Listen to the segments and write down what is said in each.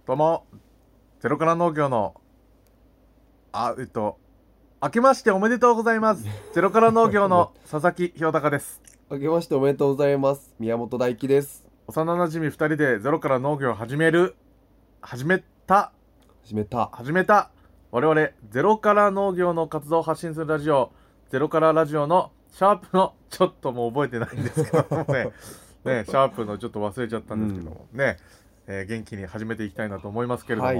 どうも、ゼロから農業の、明けましておめでとうございます。ゼロから農業の佐々木弘隆です。 明けましておめでとうございます。宮本大輝です。 幼馴染2人でゼロから農業を始めた、我々、ゼロから農業の活動を発信するラジオ、ゼロからラジオのシャープの、ちょっともう覚えてないんですけどもね、シャープのちょっと忘れちゃったんですけども、元気に始めていきたいなと思いますけれども、 はい、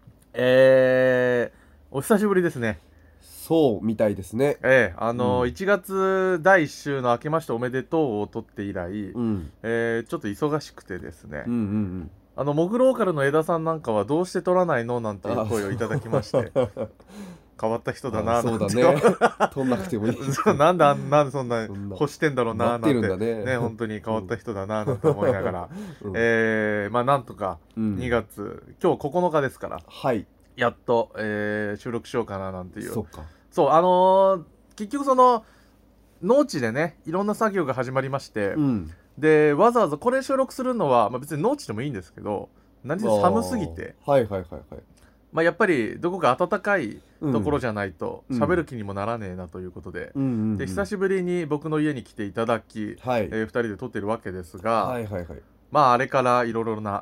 お久しぶりですね。 そうみたいですね。 1月第1週の明けましておめでとうを撮って以来、ちょっと忙しくてですね、モグローカルの枝さんなんかはどうして撮らないのなんていう声をいただきまして、変わった人だななんて。 そうだね。撮んなくてもいい。 なんでそんな欲してんだろうななんて、 待ってるんだね。 本当に変わった人だななんて思いながら、なんとか2月、今日9日ですから、やっと、収録しようかななんていう。そう、結局その農地でね、いろんな作業が始まりまして、でわざわざこれ収録するのは、別に農地でもいいんですけど、何せ寒すぎて、やっぱりどこか暖かいところじゃないと喋る気にもならねえなということで、久しぶりに僕の家に来ていただき、2人で撮ってるわけですが、あれからいろいろな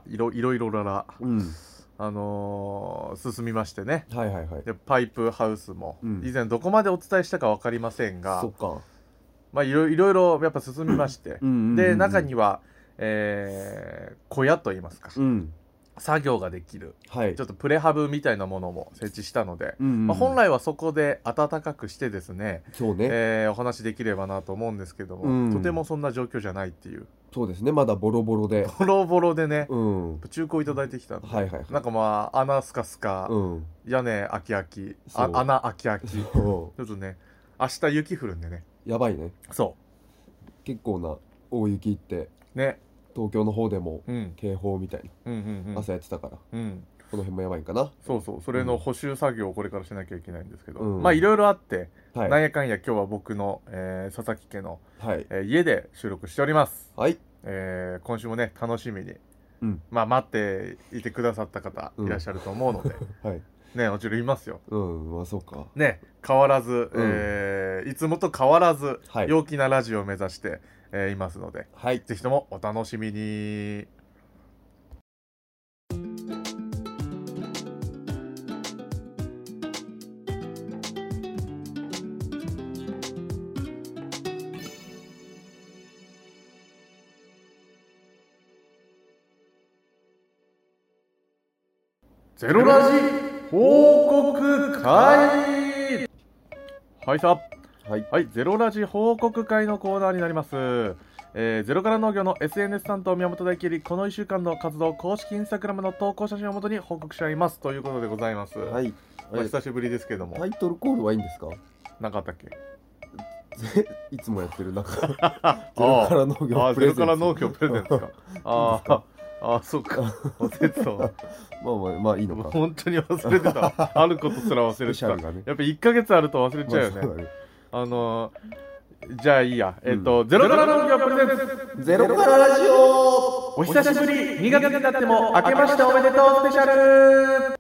進みましてね、でパイプハウスも以前どこまでお伝えしたか分かりませんが、いろいろやっぱ進みましてで、中には、小屋といいますか、作業ができる、ちょっとプレハブみたいなものも設置したので、本来はそこで暖かくしてですね、お話できればなと思うんですけども、とてもそんな状況じゃないっていう。 そうですね、まだボロボロでね、中古いただいてきたんで、なんか穴スカスカ、屋根あきあき、穴あきあきちょっとね、明日雪降るんでね、 やばいね。 そう結構な大雪ってね、 東京の方でも警報みたいな朝やってたから、この辺もやばいんかな。 それの補修作業をこれからしなきゃいけないんですけど、いろいろあって、なんやかんや今日は僕の、佐々木家の、家で収録しております。今週もね、楽しみに、待っていてくださった方いらっしゃると思うので、もちろんいますよ。 そうかね、変わらず、いつもと変わらず、陽気なラジオを目指していますので、ぜひともお楽しみに。ゼロラジ報告会。ゼロラジ報告会のコーナーになります。ゼロから農業の SNS 担当宮本大輝より、この1週間の活動公式インスタグラムの投稿写真をもとに報告し合いますということでございます。久しぶりですけども、 タイトルコールはいいんですか？ なかったっけ？ いつもやってるなんかゼロから農業プレゼンツ。 ゼロから農業プレゼンツか。そうか。忘れてたわ。 いいのか。 本当に忘れてた。あることすら忘れてた。やっぱ1ヶ月あると忘れちゃうよね。じゃあいいや。ゼロから農業プレゼンツ。 ゼロからラジオ。 お久しぶり。2月になっても明けましておめでとうスペシャル。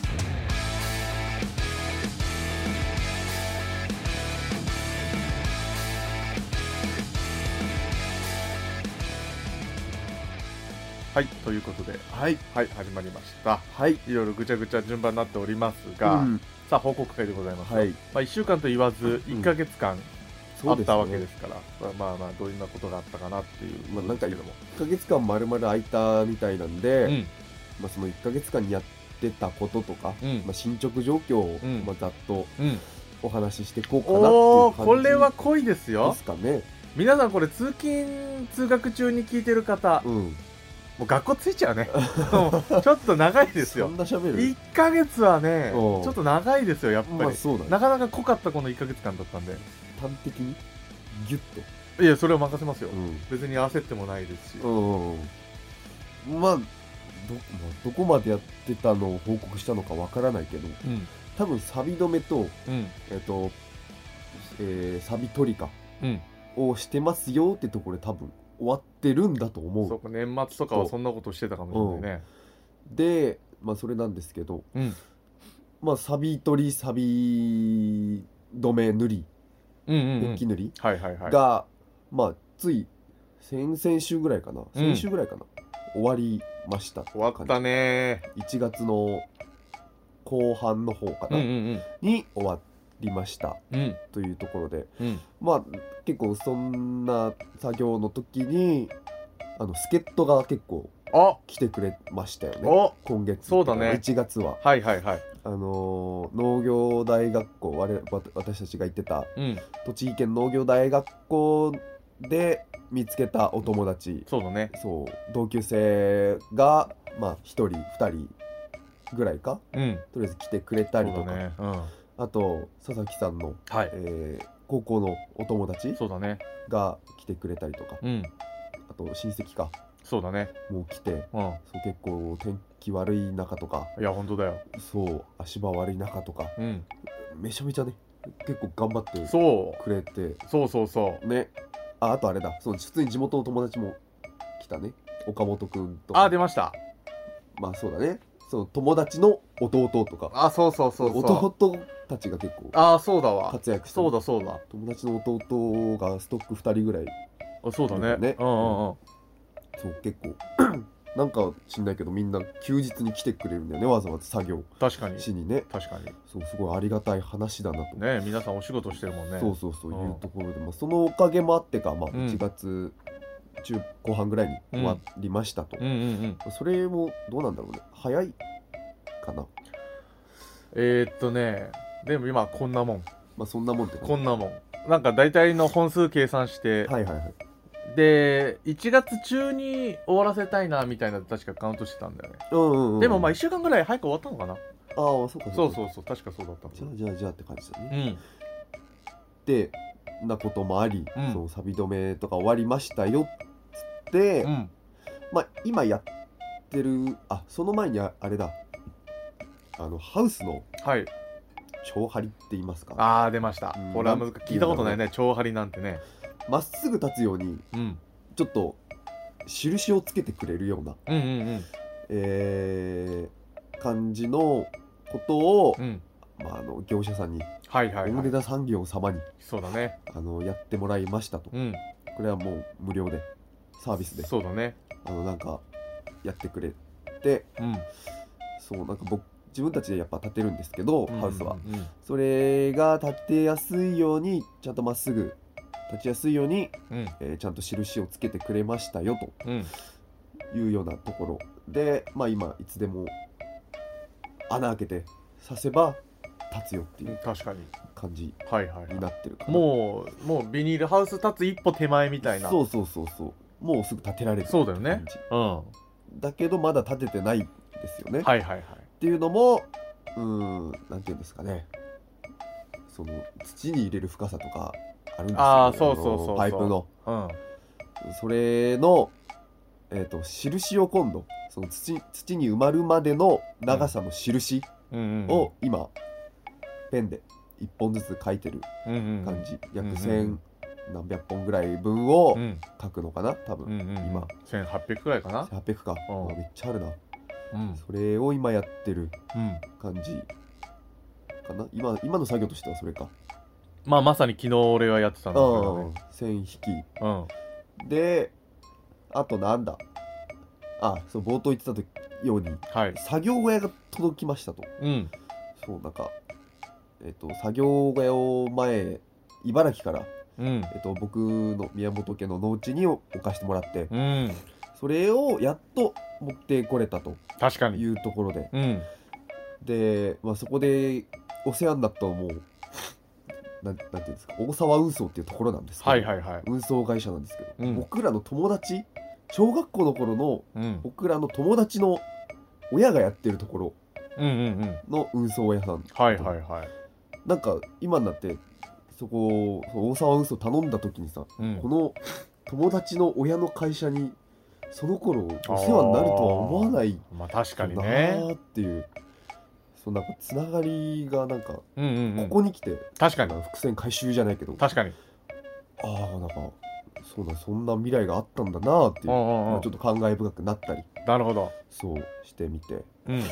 ということで、始まりました。いろいろぐちゃぐちゃ順番になっておりますが、さあ報告会でございます。1週間と言わず1ヶ月間あったわけですから、どんなことがあったかなっていう。 なんか1ヶ月間丸々空いたみたいなんで、その1ヶ月間にやってたこととか、進捗状況をざっとお話ししていこうかなっていう感じ。 これは濃いですよ。 ですかね。 皆さんこれ通勤通学中に聞いてる方、もう学校ついちゃうね。ちょっと長いですよ。1ヶ月はね、ちょっと長いですよ、やっぱり。なかなか濃かったこの1ヶ月間だったんで。 端的にギュッと。 いや、それは任せますよ。別に焦ってもないですし。 どこまでやってたのを報告したのかわからないけど、多分サビ止めと、サビ取りかをしてますよってところで多分終わってるんだと思う。 そうか、年末とかはそんなことしてたかもしれないね。 でまあそれなんですけど、まあサビ取り、サビ止め塗り、ペンキ塗りが、まあつい先々週ぐらいかな、先週ぐらいかな、終わりました。 終わったね。 1月の後半の方かな、に終わりました、というところで、まあ結構そんな作業の時に助っ人が結構来てくれましたよね、今月。 そうだね、 1月は。農業大学校、私たちが行ってた、栃木県農業大学校で見つけたお友達、 そうだね、 そう同級生がまあ1人2人ぐらいか、とりあえず来てくれたりとか、あと佐々木さんの、高校のお友達が来てくれたりとか、あと親戚か、 そうだね、 もう来て、そう結構天気悪い中とか、 いや本当だよ、 そう足場悪い中とか、めちゃめちゃね結構頑張ってくれて、 そうね。あとあれだ、普通に地元の友達も来たね、岡本くんとか。 出ました。 まあそうだね、友達の弟とか、 そう弟たちが結構活躍して、 そうだ友達の弟がストック2人ぐらい、 そうだね、 そう結構なんか知んないけどみんな休日に来てくれるんだよね、わざわざ作業しにね。 確かにそうすごいありがたい話だなとね。皆さんお仕事してるもんね。 そういうところで、まあ、そのおかげもあってか、まあ、1月中後半ぐらいに終わりましたと。それもどうなんだろうね、早いかな。 でも今こんなもん、 まあそんなもんってこんなもん、なんか大体の本数計算して、で1月中に終わらせたいなみたいな確かカウントしてたんだよね。でもまあ1週間ぐらい早く終わったのかな。 そうかそう確かそうだった。 じゃあって感じだね。でなこともあり、そのサビ止めとか終わりましたよって、まあ今やってる、その前にあれだ、ハウスの長張りって言いますか。 出ました。これは聞いたことないね、長張りなんてね。 まっすぐ立つように、ちょっと印をつけてくれるような感じのことを、業者さんに、大根田産業様にそうだね、 やってもらいましたと。これはもう無料でサービスで、 そうだね、 なんかやってくれて、そうなんか自分たちでやっぱ建てるんですけど、ハウスはそれが建てやすいように、ちゃんとまっすぐ立ちやすいように、ちゃんと印をつけてくれましたよというようなところで、まあ今いつでも穴開けて刺せば立つよっていう感じになってるかな。 もうビニールハウス立つ一歩手前みたいな。 そうもうすぐ建てられる。 そうだよね。 だけどまだ建ててないんですよね。っていうのもなんていうんですかね、その土に入れる深さとかあるんですよ、パイプの、それの印を今度その土に埋まるまでの長さの印を今ペンで1本ずつ書いてる感じ、約1000何百本ぐらい分を書くのかな、多分今 1800くらいかな。 1800か、めっちゃあるな。それを今やってる感じかな。今の作業としてはそれか。 まさに昨日俺はやってたんだけどね。 線引き、で、あとなんだ、そう冒頭言ってたように、作業小屋が届きましたと。そうなんか作業小屋を前茨城から、僕の宮本家の農地に置かしてもらって、それをやっと持ってこれたというところで、で、そこでお世話になったもうなんていうんですか、大沢運送っていうところなんですけど、運送会社なんですけど、僕らの友達、小学校の頃の僕らの友達の親がやってるところの運送屋さん、なんか今になってそこ大沢運送頼んだ時にさ、この友達の親の会社にその頃お世話になるとは思わない確かにねなっていう、なんかつながりがなんかここに来て、 確かに伏線回収じゃないけど、 確かになんかそんな未来があったんだなっていう、ちょっと感慨深くなったり、 なるほど、 そうしてみて、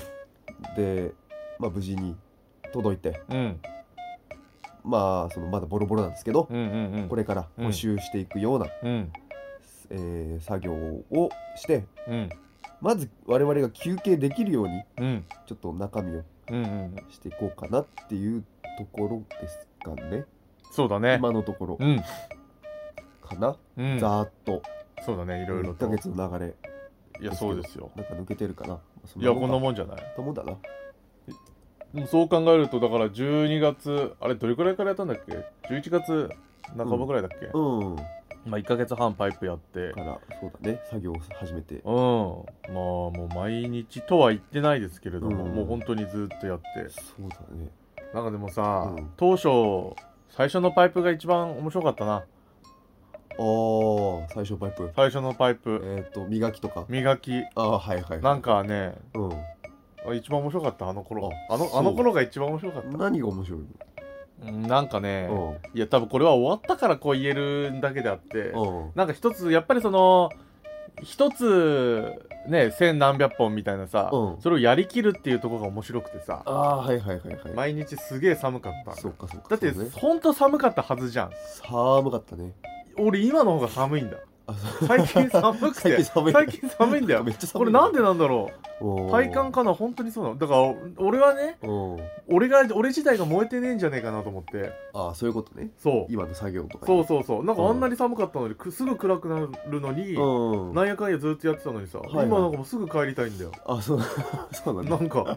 で、まあ、無事に届いて、 うん、 まあそのまだボロボロなんですけど、 うんうんうん、 これから補修していくような、 うん、 作業をして、 うん、 まず我々が休憩できるように、 うん、 ちょっと中身をうんうん、 していこうかなっていうところですかね。 そうだね。 今のところ、 うん、 かな、 うん、 ざーっと。 そうだね、いろいろと。 1ヶ月の流れ。 いや、そうですよ。 なんか抜けてるかな。 いや、こんなもんじゃない。 と思うんだな。 でもそう考えると、だから12月、あれ、どれくらいからやったんだっけ ?11 月半ばぐらいだっけ、 うん。 まあ、1ヶ月半パイプやって。 から、そうだね、作業を始めて。 まあ、もう毎日とは言ってないですけれども、もう本当にずっとやって。 そうだね。 なんかでもさ、当初、最初のパイプが一番面白かったな。 最初パイプ。 最初のパイプ。 磨きとか。 磨き。 はいはい。 なんかね、一番面白かった、あの頃。あの頃が一番面白かった。 何が面白いの？なんかね、いや多分これは終わったからこう言えるだけであって、なんか一つやっぱりその一つね千何百本みたいなさ、それをやりきるっていうところが面白くてさ、 はいはいはいはい。 毎日すげえ寒かった。 そうかそうか。 だってほんと寒かったはずじゃん。 寒かったね。 俺今の方が寒いんだ。最近寒くて最近寒いんだよ。めっちゃ寒い。これなんでなんだろう。体感かな。本当にそうなの。だから俺はね、俺自体が燃えてねえんじゃねえかなと思って。 そういうことね。 そう、 今の作業とか。 そうなんかあんなに寒かったのにすぐ暗くなるのに、なんやかんやずっとやってたのにさ、今なんかもうすぐ帰りたいんだよ。 そうなんだ。 なんか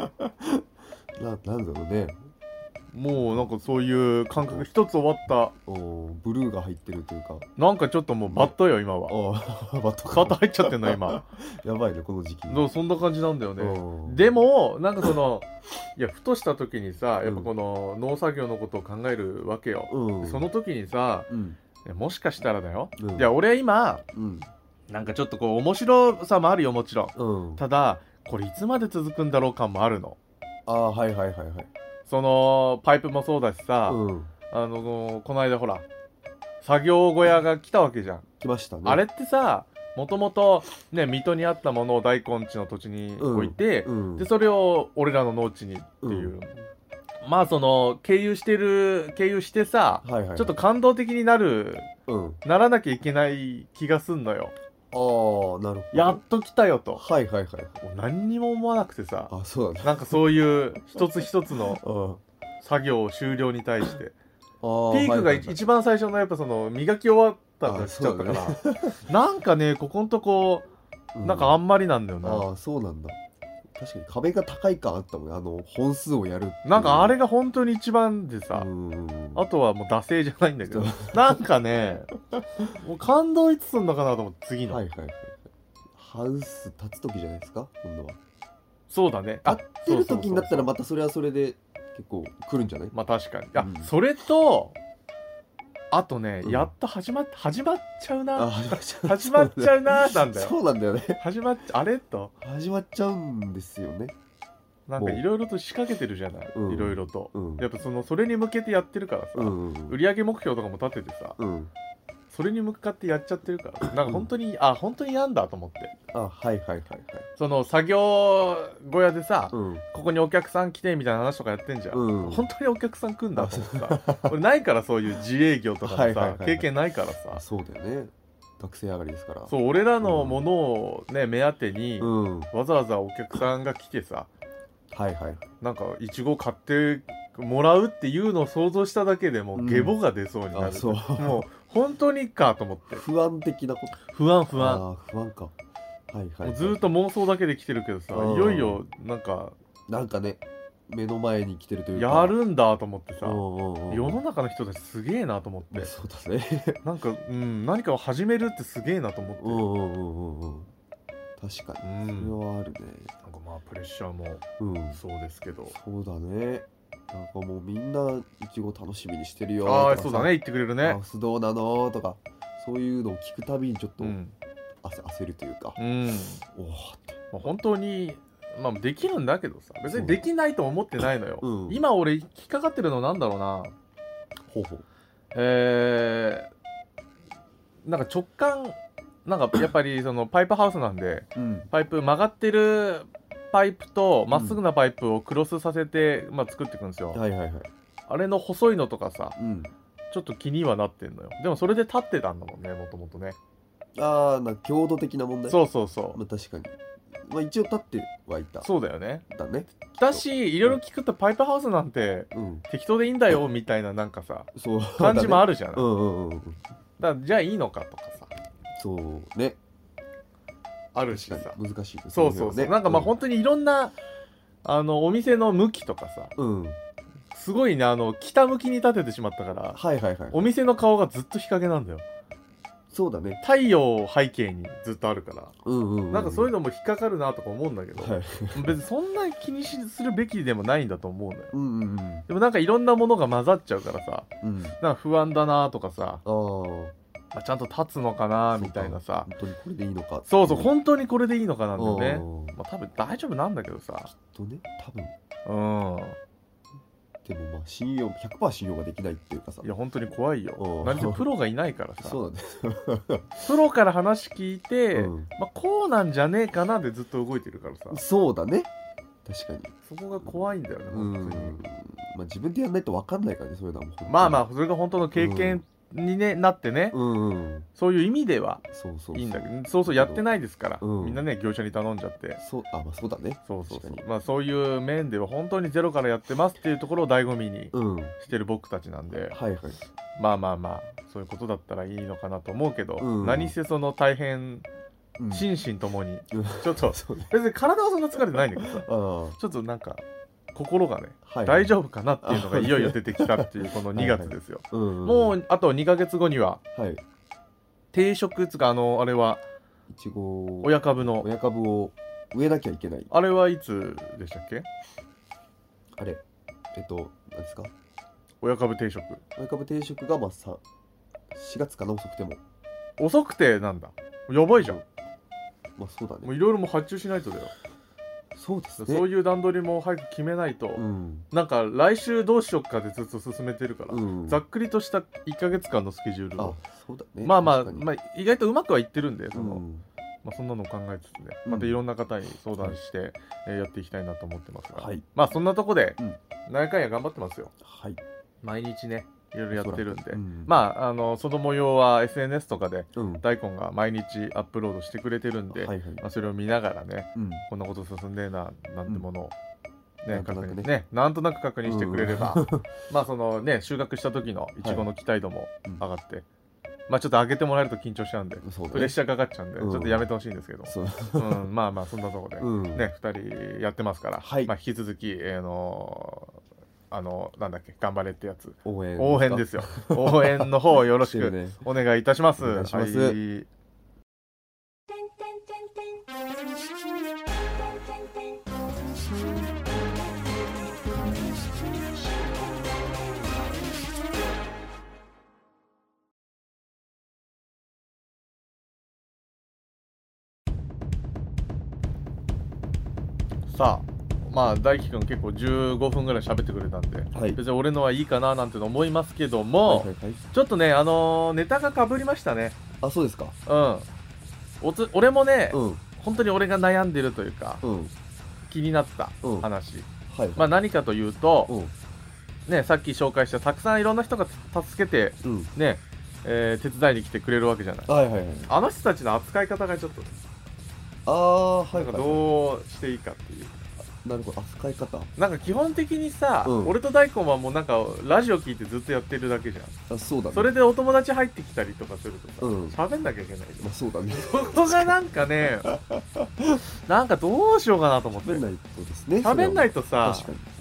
なんだろうね。 もうなんかそういう感覚一つ終わった。 ブルーが入ってるというか、 なんかちょっともうバットよ今は。バット入っちゃってんの今。 やばいねこの時期。 そんな感じなんだよね。でもなんかそのいやふとした時にさ、やっぱこの農作業のことを考えるわけよ。その時にさ、もしかしたらだよ、いや俺今なんかちょっとこう面白さもあるよもちろん。ただこれいつまで続くんだろう感もあるの。 はいはいはいはい。 そのパイプもそうだしさ、この間ほら作業小屋が来たわけじゃん。 来ましたね。 あれってさ、もともとね水戸にあったものを大根地の土地に置いて、でそれを俺らの農地にっていう、まあその経由してさ、ちょっと感動的にならなきゃいけない気がすんのよ。 なるほど。 やっと来たよと。 はいはいはい。 何にも思わなくてさ、 そうだね。 なんかそういう一つ一つの作業終了に対して、ピークが一番最初のやっぱその磨き終わったの来ちゃったから、なんかねここんとこなんかあんまりなんだよな。 そうなんだ。確かに壁が高い感あったもんね。本数をやる。 なんかあれが本当に一番でさ、あとはもう惰性じゃないんだけど、なんかねもう感動いつすんのかなと思って。次のハウス立つ時じゃないですか今度は。 そうだね。 立ってる時になったらまたそれはそれで結構来るんじゃない？ まあ確かに。それとあとね、やっと始まっちゃうな。始まっちゃうななんだよ。 そうなんだよね。 あれと始まっちゃうんですよね。 なんかいろいろと仕掛けてるじゃない。いろいろと。やっぱそれに向けてやってるからさ、売上目標とかも立ててさ、それに向かってやっちゃってるから、なんか本当にやんだと思って。その作業小屋でさ、ここにお客さん来てみたいな話とかやってんじゃん。本当にお客さん来んだと思ってさ、俺ないからそういう自営業とかのさ経験ないからさ。 そうだよね。学生上がりですから。 そう、俺らのものをね目当てにわざわざお客さんが来てさ、なんかいちご買ってもらうっていうのを想像しただけでもうゲボが出そうになる。もう本当にかと思って。 不安的なこと。 不安か。もうずっと妄想だけで来てるけどさ、いよいよなんかね目の前に来てるというか、 やるんだと思ってさ、世の中の人たちすげえなと思って。 そうだね。 なんか何かを始めるってすげえなと思って。 確かにそれはあるね。 なんかまあプレッシャーもそうですけど。 そうだね。なんかもうみんないちご楽しみにしてるよとかさ、そうだね、言ってくれるね。 ハウスどうなのとか、そういうのを聞くたびにちょっと焦るというか、 本当にまあできるんだけどさ、別にできないと思ってないのよ。今俺引っかかってるのなんだろうな。なんか直感、なんかやっぱりそのパイプハウスなんで、パイプ曲がってるパイプとまっすぐなパイプをクロスさせて、作っていくんですよ。あれの細いのとかさ、ちょっと気にはなってんのよ。でもそれで立ってたんだもんね、もともとね。 なんか強度的な問題。 そうそうそう。 確かに。一応立ってはいた。 そうだよね。 だし、いろいろ聞くとパイプハウスなんて適当でいいんだよみたいななんかさ、感じもあるじゃない。だからじゃあいいのかとかさ。 そうね。 あるしさ。 難しいですね。 そうそうそう。なんか本当にいろんなお店の向きとかさ。すごいね、北向きに立ててしまったから、お店の顔がずっと日陰なんだよ。 そうだね。 太陽を背景にずっとあるから、なんかそういうのも引っかかるなとか思うんだけど、別にそんな気にするべきでもないんだと思うのよ。でもなんかいろんなものが混ざっちゃうからさ、なんか不安だなとかさ、ちゃんと立つのかなみたいなさ、 本当にこれでいいのか。 そうそう、本当にこれでいいのかなんだよね。多分大丈夫なんだけどさ。 きっとね、多分。でも100% 信用ができないっていうかさ。 いや本当に怖いよ。何せプロがいないからさ。 そうだね。 プロから話聞いて、こうなんじゃねえかなでずっと動いてるからさ。 そうだね。確かに。 そこが怖いんだよね、本当に。 自分でやらないと分かんないからね、そういうのは。それが本当の経験になってね、そういう意味ではいいんだけど、そうやってないですから、みんなね業者に頼んじゃって、 そうだね。 そういう面では本当にゼロからやってますっていうところを醍醐味にしてる僕たちなんで、そういうことだったらいいのかなと思うけど、何せその大変心身ともにちょっと別に体はそんな疲れてないんだけどさ、ちょっとなんか心がね、大丈夫かなっていうのがいよいよ出てきたっていうこの2月ですよ。もうあと2ヶ月後には定食つかあれは親株を植えなきゃいけない。 あれはいつでしたっけ？ あれ何ですか？ 親株定食が4月かな、 遅くてなんだ、やばいじゃん。 そうだね。 もういろいろも発注しないとだよ。 そうですね。 そういう段取りも早く決めないと、なんか来週どうしよっかでずっと進めてるから、ざっくりとした1ヶ月間のスケジュールを、意外とうまくはいってるんで、そんなのを考えつつね、またいろんな方に相談してやっていきたいなと思ってますが、そんなとこで何回や頑張ってますよ。毎日ねいろいろやってるんで、その模様は SNS とかで大根が毎日アップロードしてくれてるんで、それを見ながらね、こんなこと進んでえななんてものをなんとなく確認してくれればそのね収穫した時のいちごの期待度も上がって、ちょっと上げてもらえると緊張しちゃうんで、プレッシャーかかっちゃうんでちょっとやめてほしいんですけど、そんなところでね2人やってますから、引き続きなんだっけ、頑張れってやつ、応援ですよ。応援の方よろしくお願いいたします。さあ大輝くん結構15分ぐらい喋ってくれたんで、別に俺のはいいかななんて思いますけども、ちょっとねネタがかぶりましたね。 そうですか。 俺もね、本当に俺が悩んでるというか、気になった話、何かというと、さっき紹介したたくさんいろんな人が助けてね、手伝いに来てくれるわけじゃない。あの人たちの扱い方がちょっとどうしていいかっていう。 なるほど、扱い方。 なんか基本的にさ、俺と大根はもうなんかラジオ聞いてずっとやってるだけじゃん。 そうだね。 それでお友達入ってきたりとかするとさ、喋んなきゃいけない。 そうだね。 そこがなんかね、なんかどうしようかなと思って。喋んないとさ、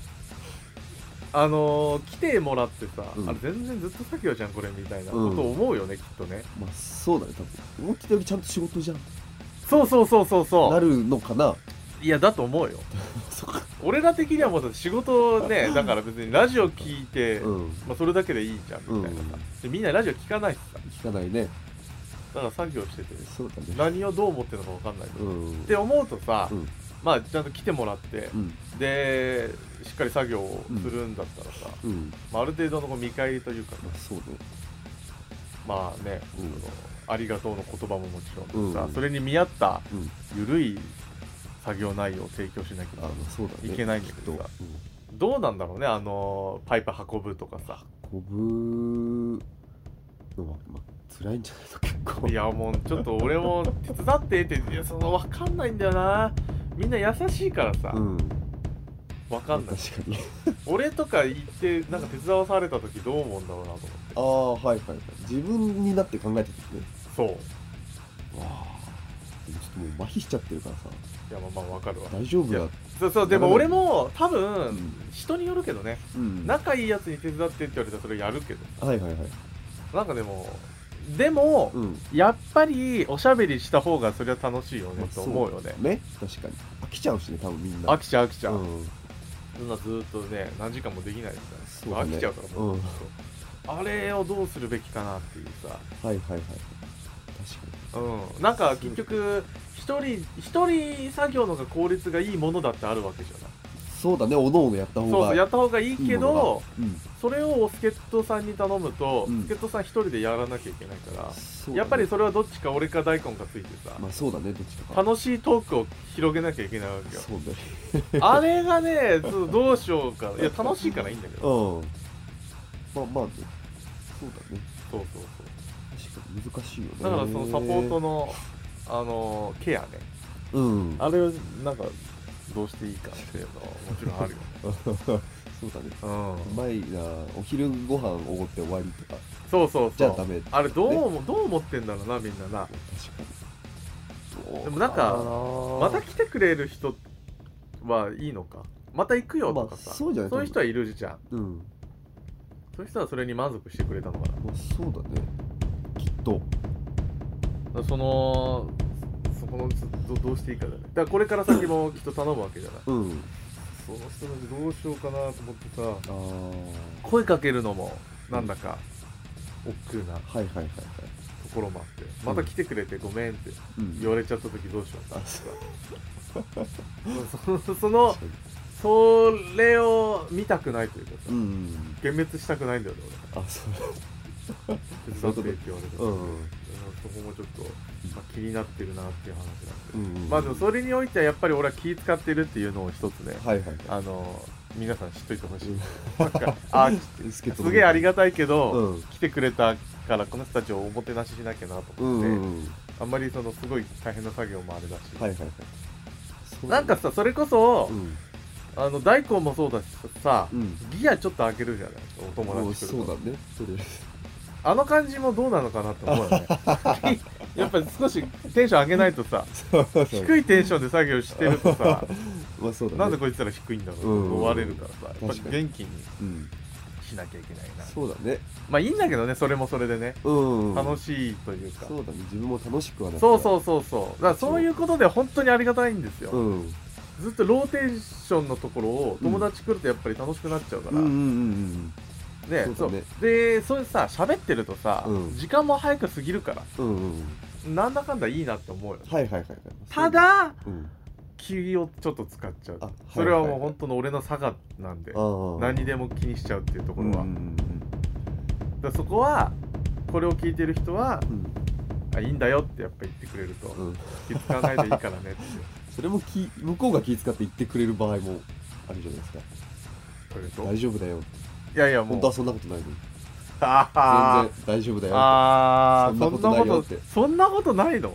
来てもらってさ、あれ全然ずっと作業じゃんこれみたいなこと思うよね、きっとね。 そうだね、多分思ってたよりちゃんと仕事じゃん。 そうなるのかな。 いやだと思うよ。俺ら的にはもう仕事ね、だから別にラジオ聞いて、それだけでいいじゃんみたいなさ。でみんなラジオ聞かないしさ。 聞かないね。 だから作業してて、何をどう思ってるのか分かんないって思うとさ、ちゃんと来てもらって、でしっかり作業をするんだったらさ、ある程度の見返りというか、ありがとうの言葉ももちろんさ、それに見合った緩い作業内容を提供しなきゃいけないんだけどさ、 うん、 どうなんだろうね、パイプ運ぶとかさ。 運ぶのは、辛いんじゃないの結構。 いやもうちょっと俺も手伝ってって、いやその分かんないんだよな。みんな優しいからさ、分かんない。 確かに俺とか行ってなんか手伝わされた時どう思うんだろうなと思って。 はいはいはい。自分になって考えてるね。 そう。わあ。ちょっともう麻痺しちゃってるからさ。 いやまあ分かるわ。 大丈夫だ。 そうでも俺も多分人によるけどね、仲いいやつに手伝ってって言われたらそれやるけど、 はいはいはい。 なんかでも、やっぱりおしゃべりした方がそれは楽しいよねと思うよね。 ね、確かに飽きちゃうしね、多分みんな飽きちゃう、そんなずっとね何時間もできないですから、飽きちゃうからもう、あれをどうするべきかなっていうさ。 はいはいはい、 確かに。なんか結局一人作業のが効率がいいものだってあるわけじゃない。 そうだね、おのおのやった方がいいけど、それを助っ人さんに頼むと、助っ人さん一人でやらなきゃいけないから、やっぱりそれはどっちか俺か大根がついてさ、 そうだね、どっちか楽しいトークを広げなきゃいけないわけよ。 そうだねあれがね、どうしようか。いや楽しいからいいんだけど、 そうだね。 そう確かに難しいよね。 だからそのサポートのケアね、あれをなんかどうしていいかっていうのはもちろんあるよねそうだね、前なお昼ご飯おごって終わりとか、 そうじゃあダメ、 あれどう思ってんだろうな、みんなな。確かに。でもなんかまた来てくれる人はいいのか、また行くよとかさ、そういう人はいるじゃん。そういう人はそれに満足してくれたのかな。 そうだね、きっと。 そこのどうしていいかだね。だからこれから先もきっと頼むわけじゃない。その人たちどうしようかなと思ってさ、声かけるのもなんだか億劫なところもあって、また来てくれてごめんって言われちゃった時どうしようかってさそれを見たくないというかさ、幻滅したくないんだよね俺。手伝ってって言われて、そこもちょっと、気になってるなっていう話なんで、でもそれにおいてはやっぱり俺は気使ってるっていうのを一つね、皆さん知っといてほしい。なんかすげえありがたいけど、来てくれたからこの人たちをおもてなししなきゃなと思って、あんまりすごい大変な作業もあれだし、なんかさ、それこそ大根もそうだしさ、ギアちょっと開けるじゃない、お友達来ると。そうだね、それあの感じもどうなのかなって思うよねやっぱり少しテンション上げないとさ低いテンションで作業してるとさなんでこいつら低いんだろうと思われるからさ、やっぱり元気にしなきゃいけないな。 そうだね。 まあいいんだけどね、それもそれでね、楽しいというか。 そうだね、自分も楽しくはなった。 そうだからそういうことで本当にありがたいんですよ。ずっとローテーションのところを友達来るとやっぱり楽しくなっちゃうから、ね、でそういうさ、喋ってるとさ、時間も早く過ぎるから、なんだかんだいいなって思うよ。ただ、気をちょっと使っちゃう。それはもう本当の俺の差がなんで、何にでも気にしちゃうっていうところは、だそこはこれを聞いてる人は、いいんだよってやっぱ言ってくれると、気使わないでいいからねってそれも向こうが気使って言ってくれる場合もあるじゃないですか。大丈夫だよ。 いやいや、もう本当はそんなことないの。全然大丈夫だよ。 そんなことないよって。そんなことないの？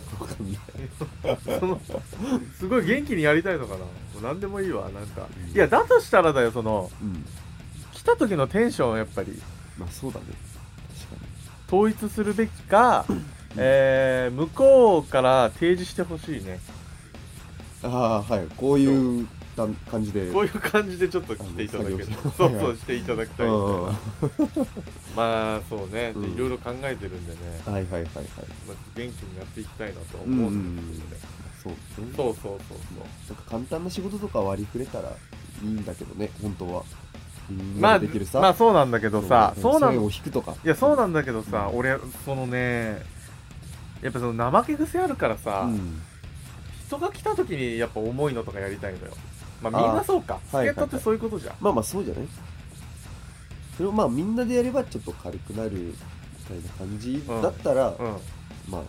すごい元気にやりたいのかな。もう何でもいいわ、なんか。いや、だとしたらだよ、来た時のテンションやっぱり。 そうだね。確かに。 統一するべきか、向こうから提示してほしいね。 はい、こういう感じで、 こういう感じでちょっと来ていただける、そうしていただきたい。まあそうね、いろいろ考えてるんでね、元気にやっていきたいなと思うんですけどね。そうなんか簡単な仕事とか割り振れたらいいんだけどね、本当は。 まあそうなんだけどさ、 そうなんを引くとか、 いやそうなんだけどさ、俺そのね、やっぱその怠け癖あるからさ、人が来た時にやっぱ重いのとかやりたいのよ。まあみんなそうか。助っ人ってそういうことじゃん。 まあそうじゃない。それをみんなでやればちょっと軽くなるみたいな感じだったら、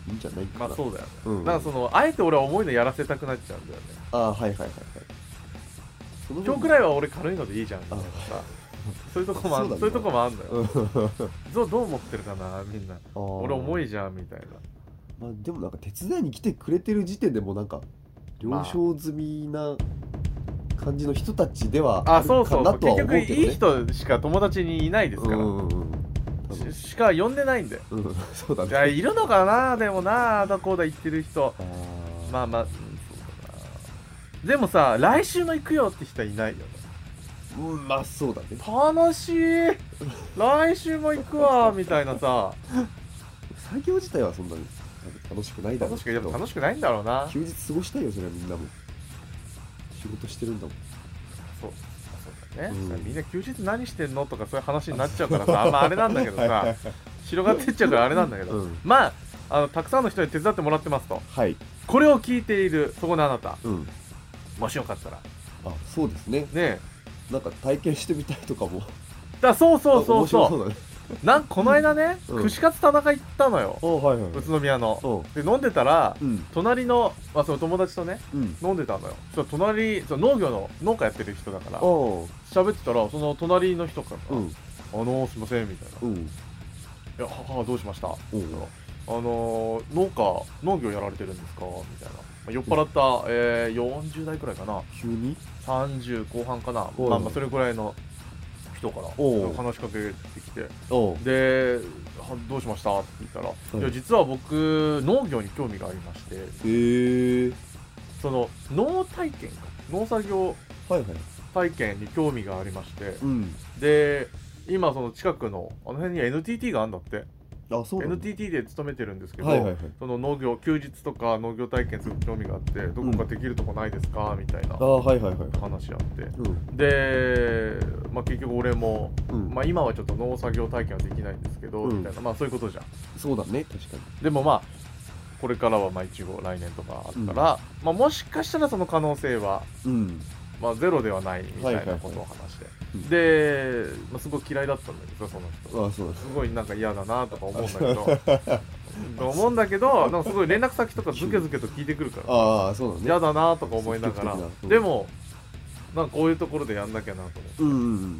いいんじゃないかな。まあそうだよね、なんかそのあえて俺は重いのやらせたくなっちゃうんだよね。 ああ、はいはいはいはい。 今日くらいは俺軽いのでいいじゃんみたいなさ、そういうとこもあんのよ。どう思ってるかなみんな。俺重いじゃんみたいな。 まあでもなんか手伝いに来てくれてる時点でもなんか了承済みな感じの人たちではあるかなとは思うけどね。 結局いい人しか友達にいないですから、しか呼んでないんで。 そうだね。 いや、いるのかな、でもな、あだこうだ言ってる人。まあまあ、そうだな。でもさ、来週も行くよって人はいないよね。 まあそうだね。 楽しい来週も行くわみたいなさ。 作業自体はそんなに楽しくないだろうけど。 楽しくないんだろうな。 休日過ごしたいよ、それはみんなも。仕事してるんだもん。 そうだね、みんな休日何してんのとかそういう話になっちゃうからさ、まああれなんだけどさ、広がってっちゃうからあれなんだけど、まあたくさんの人に手伝ってもらってますと。はい。これを聞いているそこのあなた、もしよかったら。 あ、そうですね。ね、なんか体験してみたいとかも。 そうこの間ね、串カツ田中行ったのよ、宇都宮の。で飲んでたら、隣のその友達とね飲んでたのよ。そしたら隣、農業の農家やってる人だから喋ってたら、その隣の人から「すいません」みたいな「いや母どうしました?」って言ったら「農業やられてるんですか?」みたいな。酔っ払った40代くらいかな、 急に 30後半かな、まあそれくらいの人から話しかけてきて、でどうしましたって聞いたら、いや実は僕農業に興味がありまして、その農作業体験に興味がありまして、で今その近くのあの辺に NTT があるんだって。NTT で勤めてるんですけど、その農業休日とか農業体験する興味があって、どこかできるとこないですかみたいな話あって、で、まあ、結局俺も、まあ、今はちょっと農作業体験はできないんですけど、みたいな、まあそういうことじゃん。 そうだね、確かに。 でもまあこれからはまあ一応来年とかあったら、まあ、もしかしたらその可能性は、まあゼロではないみたいなことを話して、で、まあ、すごい嫌いだったんだけど、その人すごいなんか嫌だなとか思うんだけどなんかすごい連絡先とかズケズケと聞いてくるから嫌だなとか思いながら、でもなんかこういうところでやんなきゃなと思って、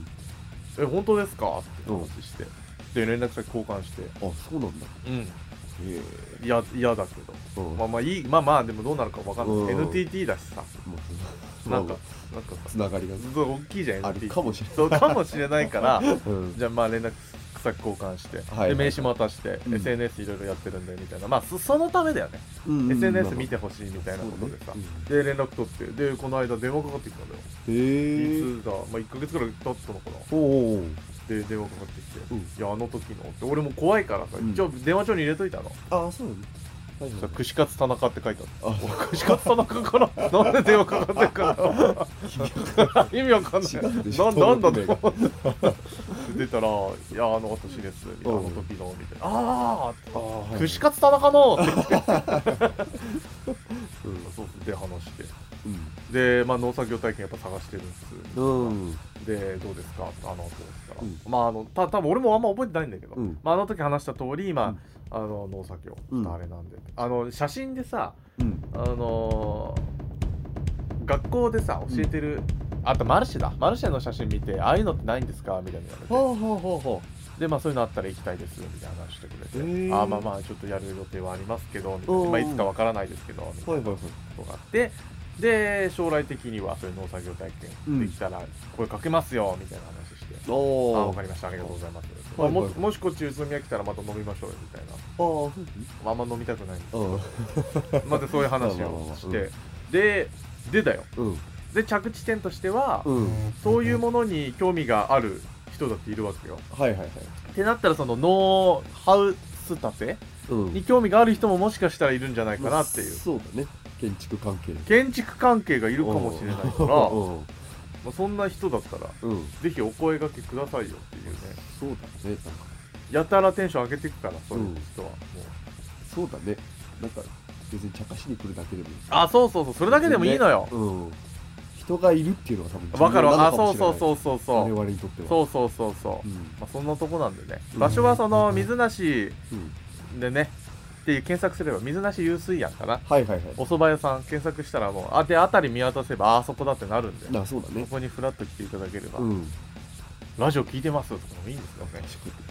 本当ですかって話して、で連絡先交換して、 そうなんだ。 嫌だけど、まあいい、まあでもどうなるか分かんない。 NTT だしさ、なんかつながりが大きいじゃん。 あるかもしれない。 そうかもしれないからじゃあまあ連絡先交換して、で名刺も渡して、SNS いろいろやってるんでみたいな、まあそのためだよね。SNS 見てほしいみたいなことでさ、で連絡取って、でこの間電話かかってきたんだよ。いつだ、まあ1ヶ月くらい経ったのかな。で電話かかってきて、いやあの時のって、俺も怖いからさ、一応電話帳に入れといたの。 そうなの。 串カツ田中って書いてあった。串カツ田中からなんで電話かかってるかな意味わかんない。なんだと思って出たら、いやあの私ですあの時のみたいな。串カツ田中のって言ってそうで話して、でまあ農作業体験やっぱ探してるんです。でどうですかどうですか。まあ多分俺もあんま覚えてないんだけど、まああの時話した通り今農作業あれなんで、写真でさ、学校でさ教えてる、あとマルシェの写真見て、ああいうのってないんですかみたいな言われて、でまあそういうのあったら行きたいですみたいな話してくれて、まあちょっとやる予定はありますけどみたいな、まあいつかわからないですけどみたいなことがあって、で将来的にはそういう農作業体験できたら声かけますよみたいな話して、わかりました、ありがとうございます、もしこっち宇都宮来たらまた飲みましょうよみたいな。あんま飲みたくないんですけど、またそういう話をして、でだよ、で着地点としては、そういうものに興味がある人だっているわけよ。ってなったら、そのノーハウス建てに興味がある人ももしかしたらいるんじゃないかなっていう。 そうだね、建築関係がいるかもしれないから、まあそんな人だったらぜひお声掛けくださいよっていうね。 そうだね、なんかやたらテンション上げていくから、そういう人はもう。 そうだね、なんか別に茶化しに来るだけでもいい。 そうそれだけでもいいのよ。 人がいるっていうのが多分分かるわ。そう我々にとってはまあそんなとこなんでね、場所はその水無しでね、 っていう検索すれば水無し湧水庵かな、 はいはいはい、 お蕎麦屋さん検索したらもうで辺り見渡せばあそこだってなるんで、 そうだね、 そこにフラッと来ていただければ、ラジオ聞いてますとかもいいんですかね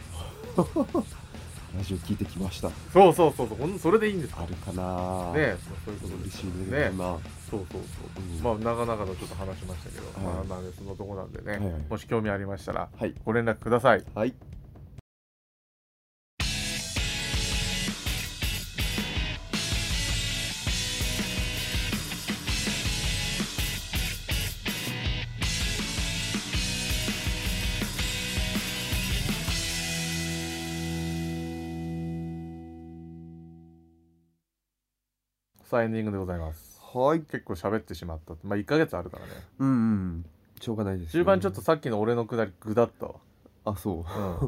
ラジオ聞いてきました。 そうそれでいいんです。 あるかなね、そういうこと嬉しいね。 そう、まあ長々とちょっと話しましたけど、まあなんでそのとこなんでね、もし興味ありましたらご連絡ください。 はい。 さあエンディングでございます。 はい。 結構喋ってしまった。まあ1ヶ月あるからね。しょうがないです、ね。 中盤ちょっとさっきの俺のくだりぐだったわ。 あ、そう。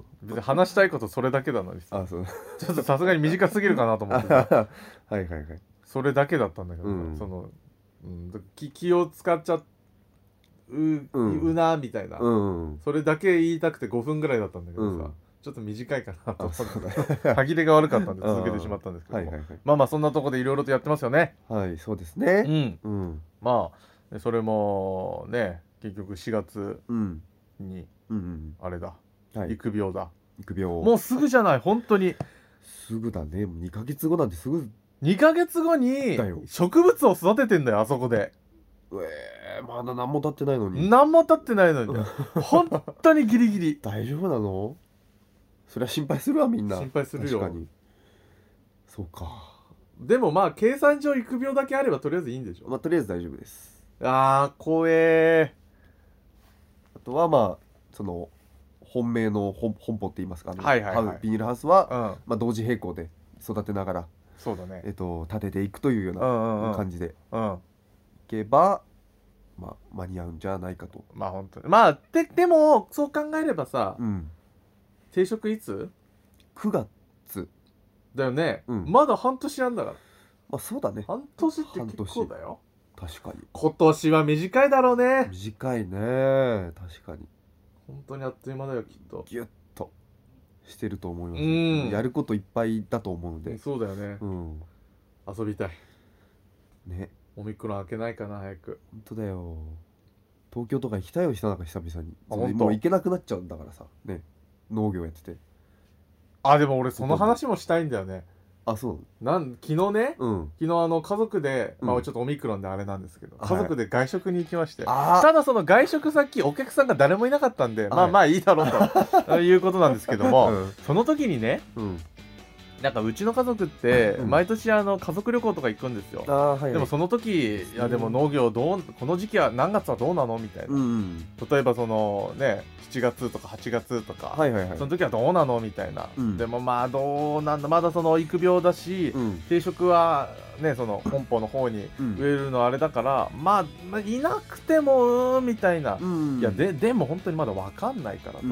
別に話したいことそれだけなのにさ。 そう。 ちょっとさすがに短すぎるかなと思ってはい。 それだけだったんだけど、気を使っちゃうなみたいな、それだけ言いたくて5分ぐらいだったんだけどさ。ちょっと短いかなと思って歯切れが悪かったんで続けてしまったんですけど、まあそんなとこでいろいろとやってますよね。 はい、そうですね。 まあそれもね、結局4月にあれだ、育苗だ。もうすぐじゃない、本当にすぐだね。もう2ヶ月後なんてすぐ。 2ヶ月後に植物を育ててんだよ、あそこで。 まだ何も経ってないのに。 何も経ってないのに本当にギリギリ。 大丈夫なの？そりゃ心配するわ、みんな。 心配するよ。 確かに。そうか。 でもまあ計算上育苗だけあればとりあえずいいんでしょ。 まあとりあえず大丈夫です。 怖え。 あとはまあその本命の本舗って言いますか、ビニールハウスは、まあ同時並行で育てながら、 そうだね。 立てていくというような感じでいけば、まあ間に合うんじゃないかと。 まあ本当に。まあでもそう考えればさ。定食いつ ?9 月だよね、まだ半年なんだから。 まあそうだね。 半年って結構だよ。 確かに今年は短いだろうね。 短いね、確かに。 本当にあっという間だよ、きっと。 ギュッとしてると思います。やることいっぱいだと思うので。 そうだよね。遊びたいね。 オミクロン開けないかな、早く。 本当だよ。東京とか行きたいよ、久々に。もう行けなくなっちゃうんだからさね、農業やってて。 でも俺その話もしたいんだよね。 そう昨日ね、昨日家族で、まあちょっとオミクロンであれなんですけど、家族で外食に行きまして、ただその外食先お客さんが誰もいなかったんで、まあいいだろうということなんですけども、その時にね、なんかうちの家族って毎年家族旅行とか行くんですよ。でもその時でも農業この時期は何月はどうなのみたいな、例えばそのね7月とか8月とか、その時はどうなのみたいな、でもまあどうなんだ、まだその育苗だし、定食はねその本舗の方に植えるのあれだから、まあいなくてもみたいな、いやでも本当にまだ分かんないからと。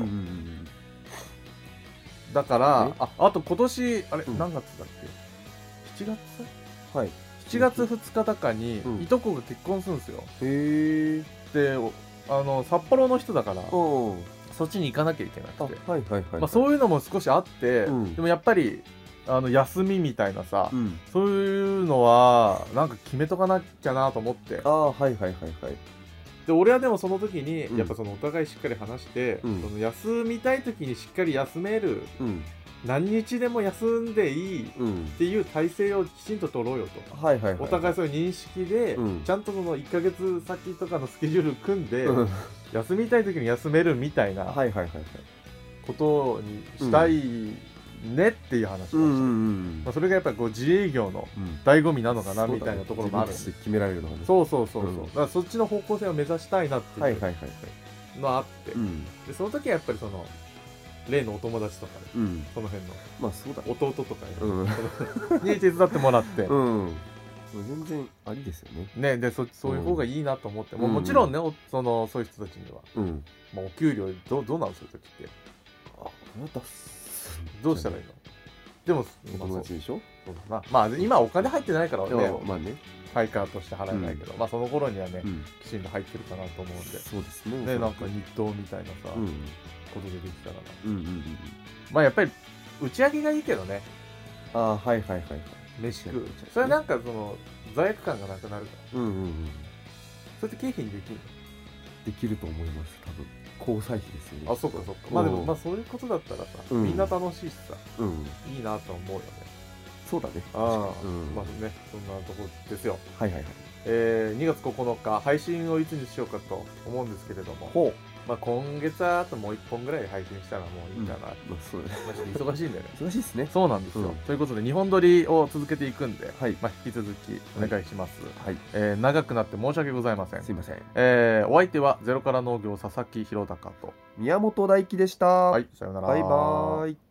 だからあと今年あれ何月だっけ、7月7月2日だかにいとこが結婚するんですよ。で札幌の人だからそっちに行かなきゃいけなくて、そういうのも少しあって、でもやっぱり休みみたいなさ、そういうのはなんか決めとかなきゃなと思って。で俺はでもその時にやっぱそのお互いしっかり話して、その休みたい時にしっかり休める、何日でも休んでいいっていう体制をきちんと取ろうよと、お互いそういう認識で、ちゃんとその1ヶ月先とかのスケジュール組んで、休みたい時に休めるみたいなことにしたいねっていう話をした。それがやっぱり自営業の醍醐味なのかなみたいなところもあるんで、 決められるのがね。 そうだからそっちの方向性を目指したいなっていうのがあって、でその時はやっぱりその例のお友達とかで、その辺の弟とかに手伝ってもらって全然ありですよね。 でそういう方がいいなと思って、もちろんねそういう人たちにはお給料どうなる、そういう時ってどうしたらいいの？でもお友達でしょ。 まあ今お金入ってないからね、対価として払えないけど、まあその頃にはねきちんと入ってるかなと思うんで。 そうですね。 なんか日当みたいなさことでできたらな。まあやっぱり打ち上げがいいけどね。 ああ、はいはいはいはい。 飯食う。それなんかその罪悪感がなくなるから。うんうんうん。それって経費にできるの？ できると思います、多分。交際費ですよね。 あ、そっかそっか。まあでも、まあそういうことだったらさ、みんな楽しいしさ、いいなと思うよね。 そうだね。 ああ、まあね、そんなとこですよ。 はいはいはい。 2月9日、配信をいつにしようかと思うんですけれども、まあ今月はあともう1本ぐらい配信したらもういいかな。まあそうですね。忙しいんだよね。 忙しいですね。 そうなんですよ。ということで、2本撮りを続けていくんで、まあ引き続きお願いします。はい。長くなって申し訳ございません。 すいません。 お相手はゼロから農業佐々木弘隆と宮本大輝でした。 はい、さようなら。 バイバーイ。